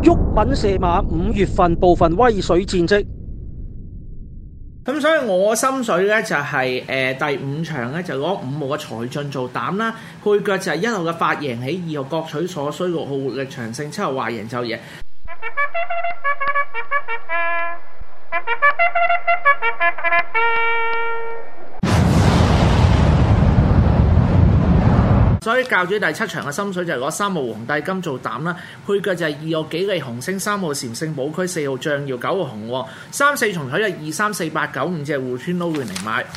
毓民射馬5月份部分威水戰績。 咁所以我心水咧就係、第5場咧就攞5號嘅財進做膽啦，配腳就係1號嘅發贏起，2號各取所需，6號活力長勝，7號話贏就贏。所以教主第7場嘅心水就係攞3號皇帝金做膽啦，配腳就係2號幾利紅星，3號禪聖寶區，4號象耀，9號紅喎，3、4重彩就2、3、4、8、9、5隻互村撈亂嚟買。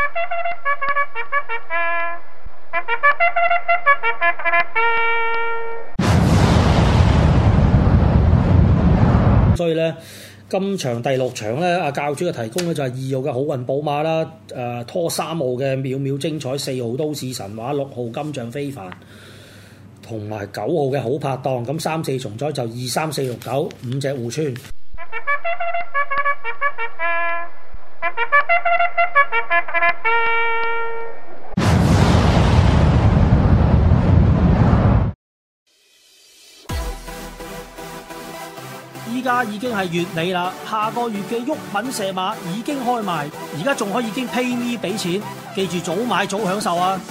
所以咧，今場第6場咧，阿教主嘅提供咧就係2號嘅好運寶馬啦，拖3號嘅秒秒精彩，4號都市神話，6號金像非凡，同埋9號嘅好拍檔。咁3、4重彩就2、3、4、6、9 5隻互村。依家已經係月尾啦，下個月嘅毓民射馬已經開賣，而家仲可以經 PayMe 俾錢，記住早買早享受啊！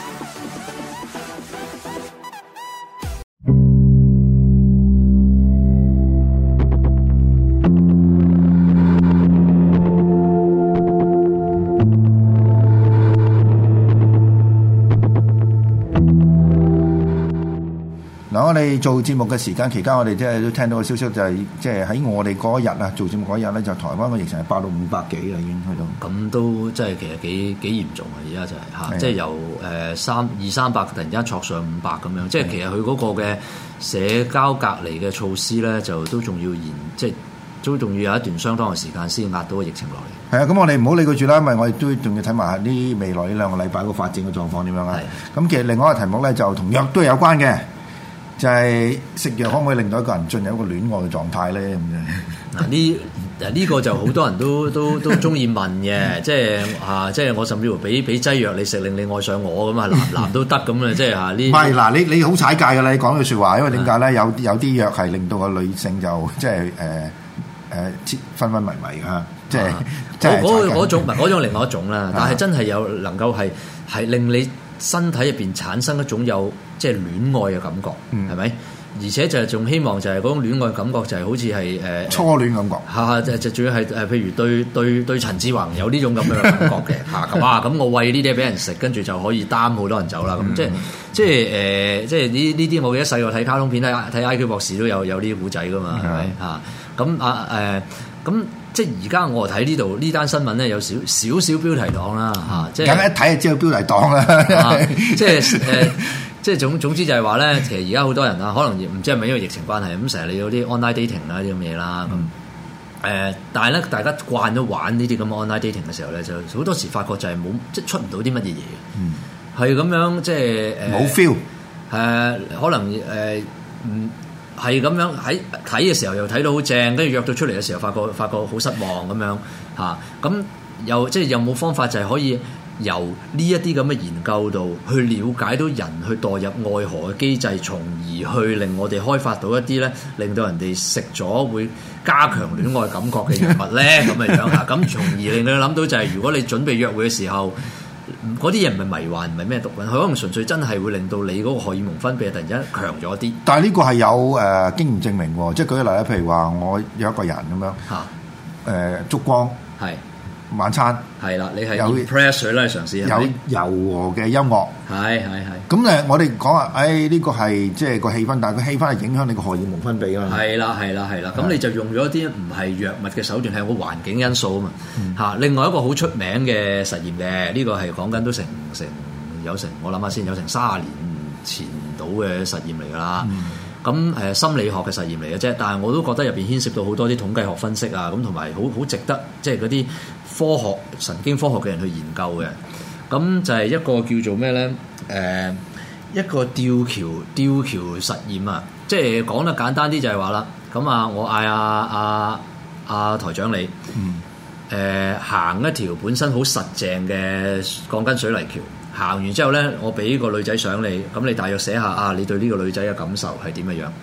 嗱，我哋做節目嘅時間期間，我哋即係都聽到個消息，就係即係喺我哋嗰日啊，做節目嗰日咧，就台灣個疫情係爆到500幾啦，已經去到。 咁都即係其實幾嚴重啊！而家就係嚇，即係由200-300突然間戳上500咁樣，即係其實佢嗰個嘅社交隔離嘅措施咧，就都仲要即係都仲要有一段相當嘅時間先壓到個疫情落嚟。 係啊，咁我哋唔好理佢住啦，因為我哋都仲要睇埋呢未來呢2個禮拜個發展嘅狀況點樣啊。咁其實另外一個題目咧，就同藥都係有關嘅。就係食藥可唔可以令到一個人進入一個戀愛嘅狀態咧？咁樣呢個就好多人都中意問嘅，即係我甚至乎俾劑藥你食，令你愛上我咁啊，男都得咁啊，即係嚇呢？唔係嗱，你好踩界㗎啦！你講句説話，因為點解咧？有啲藥係令到個女性就即係昏昏迷迷㗎，即係嗰種另外一種啦。但係真係有能夠係令你身體入邊產生一種有即係戀愛嘅感覺，係咪？而且就係仲希望就係嗰種戀愛感覺就係好似係初戀感覺， 就主要係譬如對陳志宏有呢種咁樣嘅感覺嘅嚇，哇！咁我餵呢啲俾人食，跟住就可以擔好多人走啦。咁即係呢啲，我記得細個睇卡通片睇 IQ 博士都有呢啲古仔噶嘛，係咪嚇？咁即係而家我睇呢度呢單新聞咧有少標題黨啦嚇，即係梗係一睇就知道標題黨啦， 即係總之就係話咧，其實而家好多人啊，可能唔知係咪因為疫情關係，咁成日你有啲 online dating 啦啲咁嘢啦，咁但係咧大家慣咗玩呢啲咁嘅 online dating 嘅時候咧，就好多時發覺就係冇即係出唔到啲乜嘢嘢，係咁樣即係冇 feel， 可能係咁樣喺睇嘅時候又睇到好正，跟住約到出嚟嘅時候發覺好失望咁樣嚇，咁又即係有冇方法就係可以由呢一啲咁嘅研究度去了解到人去墮入愛河嘅機制，從而去令我哋開發到一啲咧，令到人哋食咗會加強戀愛感覺嘅藥物咧，咁嘅樣嚇，咁從而令你諗到就係如果你準備約會嘅時候，嗰啲嘢唔係迷幻，唔係咩毒品，佢可能純粹真係會令到你嗰個荷爾蒙分泌突然間強咗啲。 但係呢個係有經驗證明喎，即係舉個例啦，譬如話我約一個人咁樣燭光係。晚餐係啦，你係有 pressure 啦，嘗試有柔和嘅音樂， 係。 咁我哋講話，呢個係即係個氣氛，但係個氣氛係影響你個荷爾蒙分泌啊嘛。 係啦，咁你就用咗啲唔係藥物嘅手段，係個環境因素啊嘛。嚇，另外一個好出名嘅實驗嘅，呢個係講緊都成我諗下先，有成30年前到嘅實驗嚟㗎啦。咁心理學嘅實驗嚟嘅啫，但係我都覺得入邊牽涉到好多啲統計學分析啊，咁同埋好值得即係嗰啲科學神經科學嘅人去研究嘅。咁就係一個叫做咩咧？一個吊橋實驗啊，即係講得簡單啲就係話啦，咁啊我嗌阿台長你行一條本身好實淨嘅鋼筋水泥橋。行完之後咧，我俾個女仔相你，咁你大約寫下你對呢個女仔嘅感受係點嘅樣？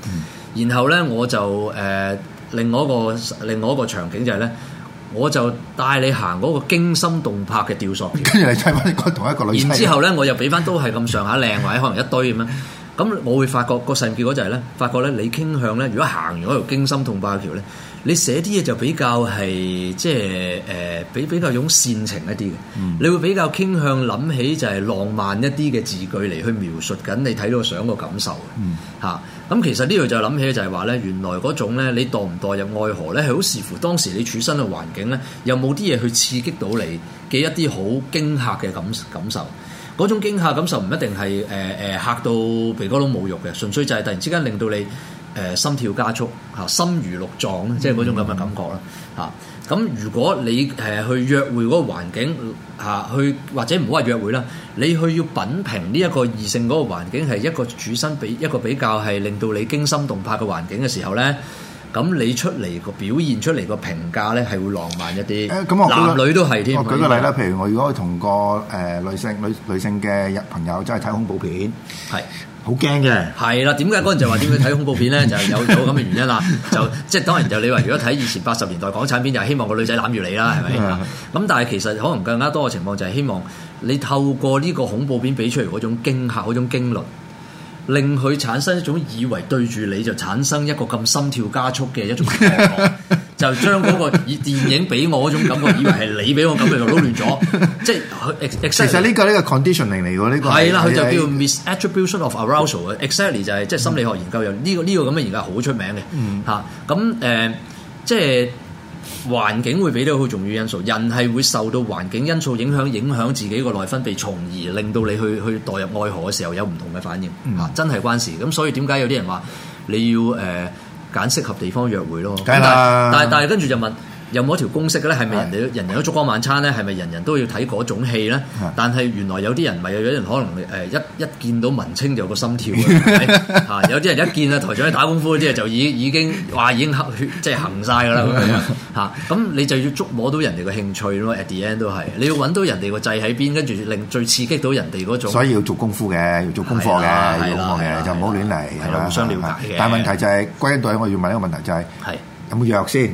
然後咧我就另外一個場景就係咧，我就帶你行嗰個驚心動魄嘅吊索橋， 跟住你睇翻同一個女仔。 然之後咧，我又俾翻都係咁上下靚或者可能一堆咁樣。咁我會發覺個實驗結果就係咧，發覺咧你傾向咧，如果行完嗰條驚心動魄嘅橋咧，你寫啲嘢就比較係即係比較有煽情一啲嘅。你會比較傾向諗起就係浪漫一啲嘅字句嚟去描述緊你睇到個相個感受嘅嚇。咁其實呢度就諗起就係話咧，原來嗰種咧你墮唔墮入愛河咧，係好視乎當時你處身嘅環境咧，有冇啲嘢去刺激到你嘅一啲好驚嚇嘅感受。嗰種驚嚇感受唔一定係嚇到鼻哥窿冇肉嘅，純粹就係突然之間令到你心跳加速嚇，心如鹿撞，即係嗰種咁嘅感覺啦嚇。咁如果你去約會嗰個環境嚇，去或者唔好話約會啦，你去要品評呢一個異性嗰個環境係一個處身一個比較係令到你驚心動魄嘅環境嘅時候咧，咁你出嚟個表現出嚟個評價咧係會浪漫一啲，男女都係添。 我舉個例啦，譬如我如果同個女性嘅朋友真係睇恐怖片，係好驚嘅。係啦，點解嗰陣就話點解睇恐怖片咧？就有咁嘅原因啦。就即係當然就你話如果睇以前80年代港產片，就係希望個女仔攬住你啦，係咪？咁但係其實可能更加多嘅情況就係希望你透過呢個恐怖片俾出嚟嗰種驚嚇、嗰種驚慄，令佢產生一種以為對住你就產生一個咁心跳加速嘅一種感覺，就將嗰個以電影俾我嗰種感覺，以為係你俾我感覺就撈亂咗，即係其實呢個 conditioning 嚟㗎，呢個係啦，佢就叫 misattribution of arousal 嘅 exactly 就係即係心理學研究有呢個咁嘅研究好出名嘅嚇，咁即係。環境會俾到好重要因素，人係會受到環境因素影響自己個內分泌，從而令到你去墮入愛河嘅時候有唔同嘅反應嚇，真係關事。咁所以點解有啲人話你要揀適合地方約會咯？但係跟住就問有冇一條公式嘅咧？係咪人人都燭光晚餐咧？係咪人人都要睇嗰種戲咧？但係原來有啲人唔係，有啲人可能一見到文青就有個心跳嚇，有啲人一見啊台長喺打功夫嗰啲就已經黑血即係行晒㗎啦咁樣嚇。咁你就要觸摸到人哋嘅興趣咯。At the end 都係你要揾到人哋個掣喺邊，跟住令最刺激到人哋嗰種。所以要做功夫嘅，要做功課嘅，要功課嘅，就唔好亂嚟，係啦，互相了解嘅。但係問題就係歸因到我要問一個問題就係有冇藥先？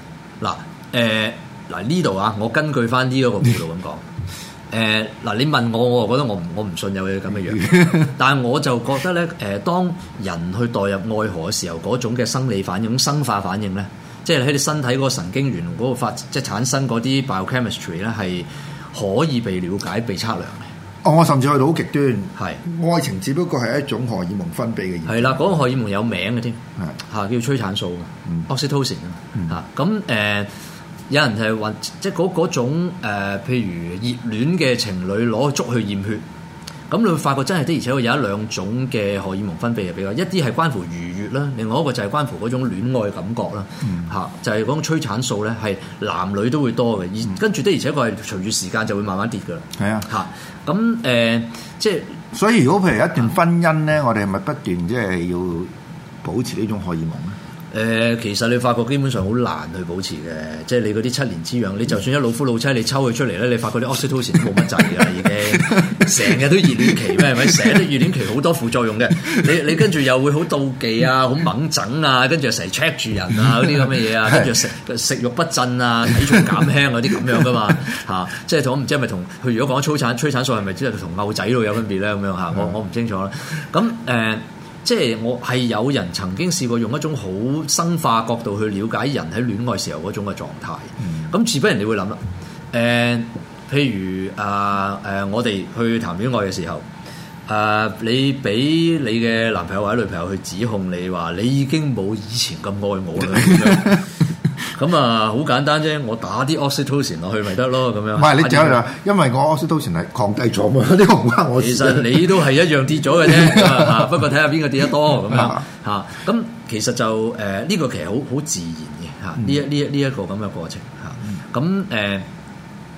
嗱呢度啊，我根據翻呢一個報道咁講，嗱你問我覺得我唔信有嘅咁嘅樣，但係我就覺得咧，當人去墮入愛河嘅時候，嗰種嘅生理反應、生化反應咧，即係喺你身體嗰個神經元嗰個即係產生嗰啲 biochemistry 咧，係可以被了解、被測量嘅。我甚至去到好極端，係愛情只不過係一種荷爾蒙分泌嘅嘢。係啦，嗰個荷爾蒙有名嘅添，嚇叫催產素，oxytocin 啊，嚇咁有人係話，即係嗰種譬如熱戀嘅情侶攞竹去驗血，咁你會發覺真係的，而且會有一兩種嘅荷爾蒙分泌嘅比較，一啲係關乎愉悅啦，另外一個就係關乎嗰種戀愛感覺啦，嚇就係嗰種催產素咧，係男女都會多嘅，而跟住的而且確係隨住時間就會慢慢跌㗎啦。係啊，嚇咁即係所以如果譬如一段婚姻咧，我哋係咪不斷即係要保持呢種荷爾蒙咧？其實你發覺基本上好難去保持嘅，即係你嗰啲7年之癢，你就算一老夫老妻，你抽佢出嚟咧，你發覺啲 oxytocin 都冇乜滯㗎啦，已經成日都熱戀期咩？係咪？成日都熱戀期好多副作用嘅，你跟住又會好妒忌啊，好猛整啊，跟住又成日 check 住人啊嗰啲咁嘅嘢啊，跟住食慾不振啊，體重減輕嗰啲咁樣噶嘛嚇，即係我唔知係咪同佢如果講催產素係咪即係同牛仔度有分別咧咁樣嚇？我唔清楚啦。咁即係我係有人曾經試過用一種好生化角度去了解人喺戀愛時候嗰種嘅狀態。咁自不然你會諗啦，譬如我哋去談戀愛嘅時候，你俾你嘅男朋友或者女朋友去指控你話你已經冇以前咁愛我啦。咁啊，好簡單啫，我打啲 oxytocin 落去咪得咯，咁樣。唔係你就係話，因為個 oxytocin 係降低咗嘛，呢個唔關我事。其實你都係一樣跌咗嘅啫，不過睇下邊個跌得多咁樣嚇。咁其實就呢個其實好自然嘅嚇，呢一個咁嘅過程嚇。咁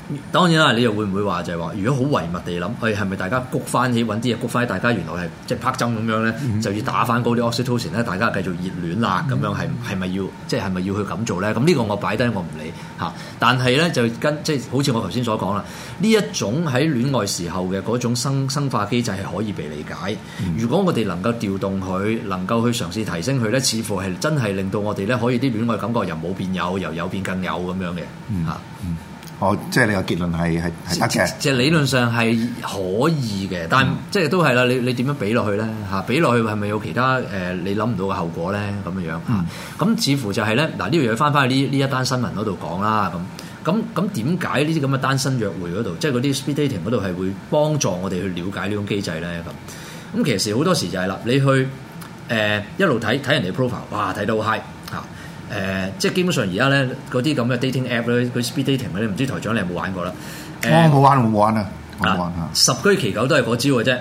當然啦，你又會唔會話就係話，如果好唯物地諗，係咪大家谷翻起揾啲嘢谷翻起，大家原來係即係拍針咁樣咧，就要打翻高啲 oxytocin 咧，大家繼續熱戀啦咁樣，係咪要即係係咪要去咁做咧？咁呢個我擺低我唔理嚇，但係咧就跟即係好似我頭先所講啦，呢一種喺戀愛時候嘅嗰種生化機制係可以被理解。如果我哋能夠調動佢，能夠去嘗試提升佢咧，似乎係真係令到我哋咧可以啲戀愛感覺由冇變有，由有變更有咁樣嘅嚇。 哦，即係你個結論係得嘅， 即係理論上係可以嘅，但即係都係啦。你點樣俾落去咧？嚇，俾落去係咪有其他你諗唔到嘅後果咧？咁樣樣嚇，咁似乎就係咧嗱，呢樣嘢翻返去呢一單新聞嗰度講啦。咁點解呢啲咁嘅單身約會嗰度，即係嗰啲 speed dating 嗰度係會幫助我哋去了解呢種機制咧？咁其實好多時就係啦，你去一路睇人哋 profile， 哇，睇到好 high 嚇。即係基本上而家咧嗰啲咁嘅 dating app 咧，嗰 speed dating 咧，唔知台長你有冇玩過啦？ 我冇玩啊，我冇玩十居其九都係嗰招嘅啫。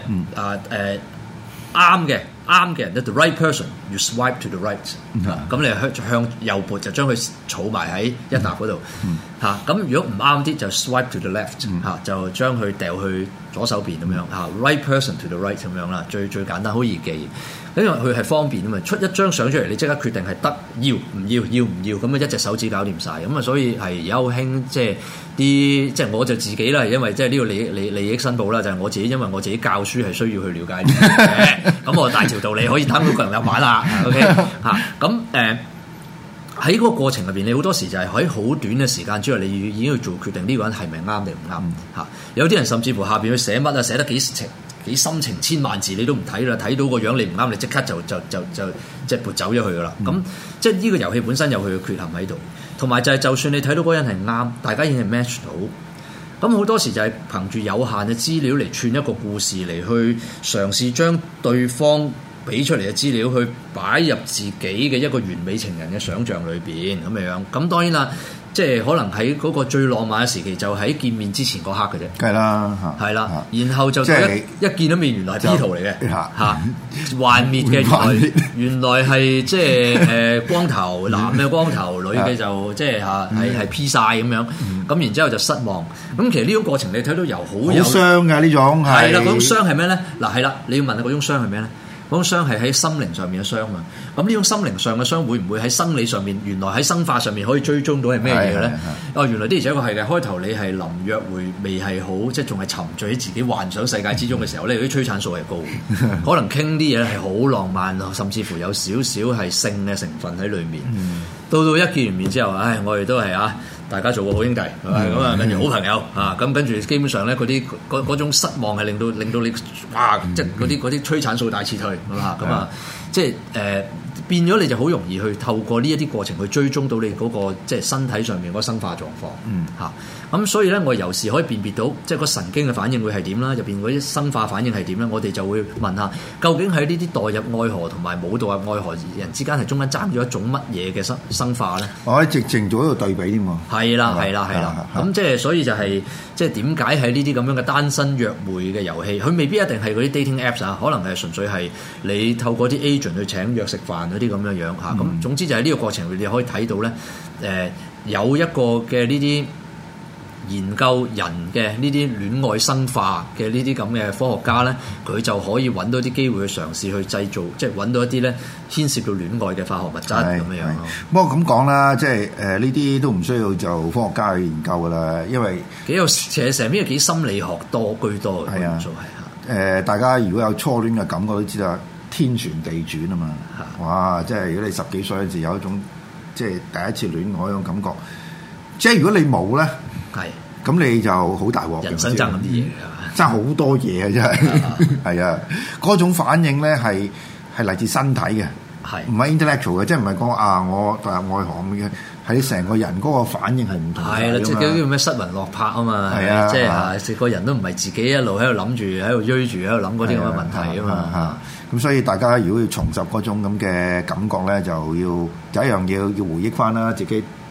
啱嘅人咧 ，the right person you swipe to the right，咁你向右撥就將佢儲埋喺一沓嗰度嚇。咁如果唔啱啲就 swipe to the left 嚇，就將佢掉去左手邊咁樣嚇。right person to the right 咁樣啦，最簡單好易記。因為佢係方便啊嘛，出一張相出嚟，你即刻決定係得要唔要咁啊，一隻手指搞掂晒咁啊，所以係有興即係啲即係我就自己啦，因為即係呢個利益申報啦，就係我自己，因為我自己教書係需要去了解呢啲嘅，咁我大條道理可以攤到個人入玩啦，OK 嚇，咁喺嗰個過程入邊，你好多時就係喺好短嘅時間之內，你已經要做決定呢個人係咪啱定唔啱嚇。有啲人甚至乎下邊去寫乜啊，寫得幾深情千萬字你都唔睇啦，睇到個樣你唔啱，你即刻就即係撥走咗佢噶啦。咁即係呢個遊戲本身有佢嘅缺陷喺度，同埋就係就算你睇到嗰人係啱，大家已經係 match 到，咁好多時就係憑住有限嘅資料嚟串一個故事嚟去嘗試將對方俾出嚟嘅資料去擺入自己嘅一個完美情人嘅想像裏邊咁樣。咁當然啦。即係可能喺嗰個最浪漫嘅時期，就喺見面之前嗰刻嘅啫。梗係啦，係啦，然後就一見到面，原來係 P 圖嚟嘅嚇，幻滅嘅原來係即係光頭男嘅光頭，女嘅就即係嚇係 P 晒咁樣。咁然之後就失望。咁其實呢種過程你睇到由好傷嘅呢種係啦，嗰種傷係咩咧？嗱係啦，你要問下嗰種傷係咩咧？嗰種傷係喺心靈上面嘅傷嘛，咁呢種心靈上嘅傷會唔會喺生理上面？原來喺生化上面可以追蹤到係咩嘢嘅咧？哦，原來的而且確係嘅。開頭你係臨約會未係好，即係仲係沉醉喺自己幻想世界之中嘅時候咧，啲催產素係高，可能傾啲嘢係好浪漫，甚至乎有少少係性嘅成分喺裏面。到一見完面之後，我哋都係大家做個好兄弟，係咪咁啊？跟住好朋友咁跟住基本上咧嗰種失望係令到你哇！即係嗰啲催產素大撤退咁啊！即係變咗你就好容易去透過呢一啲過程去追蹤到你嗰個即係身體上面嗰個生化狀況咁所以咧，我由是可以辨別到即係個神經嘅反應會係點啦，入邊嗰啲生化反應係點咧？我哋就會問下，究竟喺呢啲代入愛河同埋冇代入愛河人之間係中間爭咗一種乜嘢嘅生化咧？ 我喺直情做一個對比添喎。 係啦。咁即係所以就係即係點解喺呢啲咁樣嘅單身約會嘅遊戲，佢未必一定係嗰啲 dating apps 可能係純粹係你透過啲 agent 去請約食飯嗰啲咁樣咁總之就係呢個過程，你可以睇到咧有一個嘅呢啲研究人嘅呢啲戀愛生化嘅呢啲咁嘅科學家咧，佢就可以揾到啲機會去嘗試去製造，即係揾到一啲咧牽涉到戀愛嘅化學物質咁樣咯。不過咁講啦，即係呢啲都唔需要就科學家去研究噶啦，因為其實成邊係幾心理學多居多嘅因素係大家如果有初戀嘅感覺都知道天旋地轉啊嘛。哇！即係如果你10幾歲嗰陣時有一種即係第一次戀愛嗰種感覺，即係如果你冇咧。咁你就好大鑊嘅， 人生爭咁啲嘢爭好多嘢啊！真係係啊，嗰種反應咧係嚟自身體嘅，唔係 intellectual 嘅，即係唔係講我代入愛河咁嘅，係成個人嗰個反應係唔同。 係啦，即係叫咩失魂落魄啊嘛，即係個人都唔係自己一路喺度諗住喺度追住喺度諗嗰啲咁嘅問題啊嘛。 咁所以大家如果要重拾嗰種咁嘅感覺咧，就一樣要回憶翻啦，自己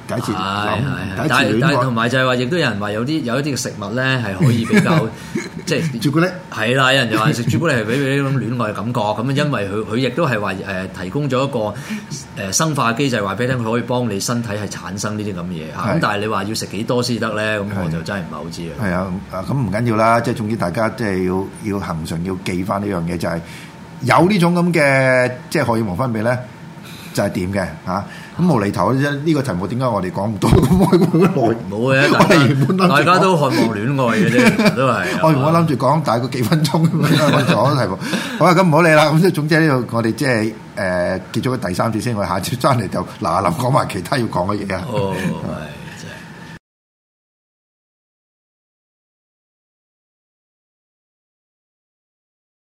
第一次諗，第一但次戀愛。 同埋就係話，亦都有人話有一啲嘅食物咧係可以比較即係朱古力係啦，有人就話食朱古力係俾你呢種戀愛嘅感覺，咁因為佢亦都係話提供咗一個生化機制，話俾你聽佢可以幫你身體係產生呢啲咁嘅嘢嚇。咁但係你話要食幾多先得咧？咁我就真係唔係好知啊。 係啊，咁唔緊要啦，即係總之大家即係要恆常要記翻呢樣嘢，就係有呢種咁嘅即係荷爾蒙分泌咧，就係掂嘅嚇。咁無厘頭啫，呢個題目點解我哋講唔到咁耐？ 冇嘅，大家都渴望戀愛嘅啫，都係。 我原本諗住講大概幾分鐘咁樣講咗題目。好啦，咁唔好理啦。咁即係總之呢度我哋即係結咗第三節先，我下次翻嚟就嗱臨講埋其他要講嘅嘢啊。 哦，係。